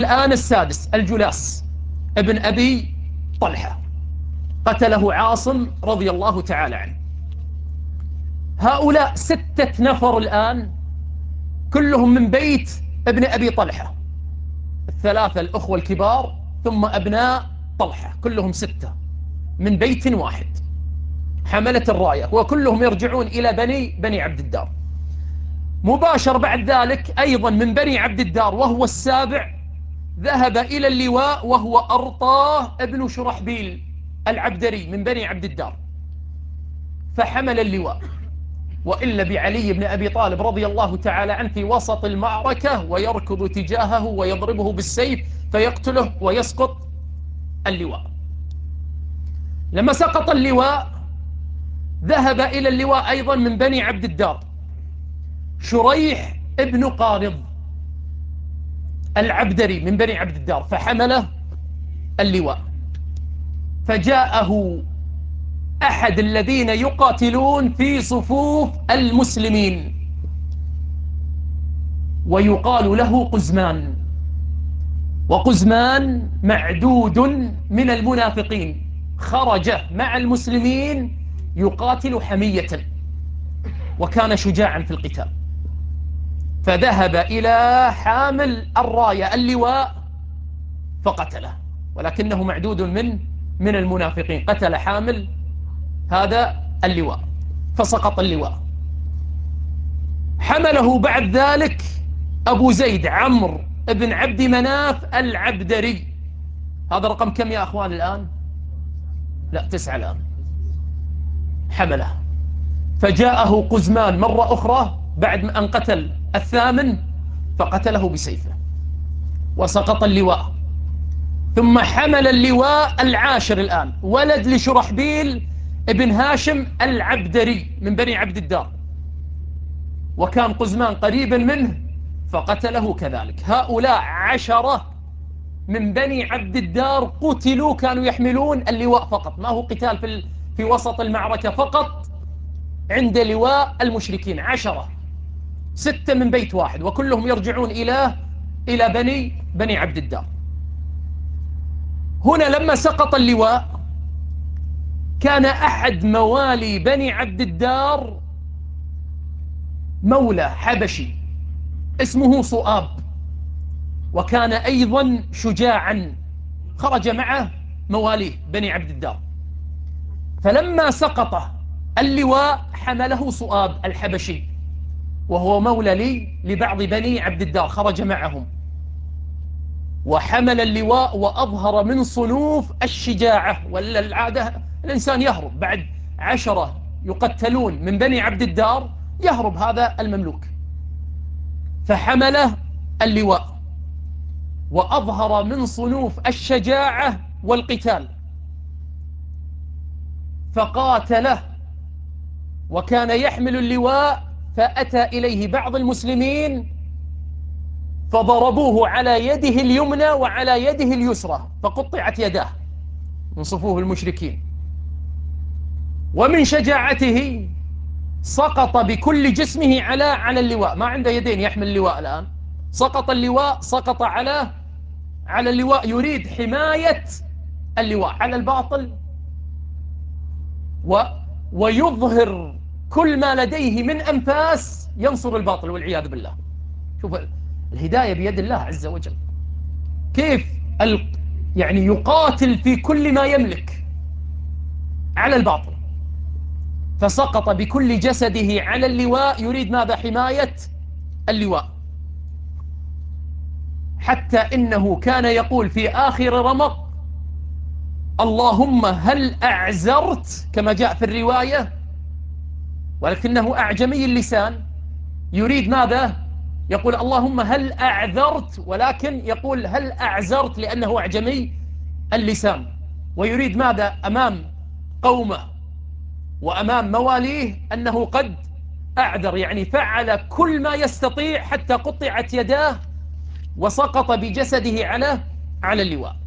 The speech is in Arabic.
الآن السادس الجلاس ابن أبي طلحة، قتله عاصم رضي الله تعالى عنه. هؤلاء 6 نفر الآن كلهم من بيت ابن أبي طلحة، ال3 الأخوة الكبار ثم أبناء طلحة، كلهم 6 من بيت واحد، حملة الراية، وكلهم يرجعون إلى بني عبد الدار. مباشر بعد ذلك أيضا من بني عبد الدار وهو السابع ذهب إلى اللواء وهو أرطاه ابن شرحبيل العبدري من بني عبد الدار، فحمل اللواء. وإلا بعلي بن أبي طالب رضي الله تعالى عنه في وسط المعركة ويركض تجاهه ويضربه بالسيف فيقتله ويسقط اللواء. لما سقط اللواء ذهب إلى اللواء أيضا من بني عبد الدار شريح ابن قارض العبدري من بني عبد الدار، فحمله اللواء. فجاءه أحد الذين يقاتلون في صفوف المسلمين ويقال له قزمان، وقزمان معدود من المنافقين، خرج مع المسلمين يقاتل حمية، وكان شجاعا في القتال. فذهب إلى حامل الراية اللواء فقتله، ولكنه معدود من المنافقين، قتل حامل هذا اللواء فسقط اللواء. حمله بعد ذلك أبو زيد عمرو بن عبد مناف العبدري. هذا رقم كم يا أخوان الآن؟ لا 9 الآن. حمله، فجاءه قزمان مرة أخرى بعد أن قتل الثامن فقتله بسيفه وسقط اللواء. ثم حمل اللواء العاشر الآن ولد لشرحبيل ابن هاشم العبدري من بني عبد الدار، وكان قزمان قريبا منه فقتله كذلك. هؤلاء 10 من بني عبد الدار قتلوا، كانوا يحملون اللواء فقط، ما هو قتال في وسط المعركة، فقط عند لواء المشركين. 10، 6 من بيت واحد، وكلهم يرجعون إلى بني عبد الدار. هنا لما سقط اللواء كان أحد موالي بني عبد الدار مولى حبشي اسمه صؤاب، وكان أيضا شجاعا، خرج معه مواليه بني عبد الدار. فلما سقط اللواء حمله صؤاب الحبشي، وهو مولى لبعض بني عبد الدار، خرج معهم وحمل اللواء وأظهر من صنوف الشجاعة. ولا العادة الإنسان يهرب بعد 10 يقتلون من بني عبد الدار، يهرب هذا المملوك. فحمله اللواء وأظهر من صنوف الشجاعة والقتال فقاتله، وكان يحمل اللواء. فأتى إليه بعض المسلمين فضربوه على يده اليمنى وعلى يده اليسرى فقطعت يداه من صفوف المشركين. ومن شجاعته سقط بكل جسمه على اللواء، ما عنده يدين يحمل اللواء الآن، سقط اللواء، سقط على اللواء، يريد حماية اللواء على الباطل ويظهر كل ما لديه من أنفاس ينصر الباطل والعياذ بالله. شوف الهداية بيد الله عز وجل، كيف يعني يقاتل في كل ما يملك على الباطل. فسقط بكل جسده على اللواء، يريد ماذا؟ حماية اللواء. حتى إنه كان يقول في آخر رمق: اللهم هل أعزرت، كما جاء في الرواية، ولكنه أعجمي اللسان، يريد ماذا؟ يقول اللهم هل أعذرت، ولكن يقول هل أعزرت لأنه أعجمي اللسان، ويريد ماذا؟ أمام قومه وأمام مواليه أنه قد أعذر، يعني فعل كل ما يستطيع حتى قطعت يداه وسقط بجسده على اللواء.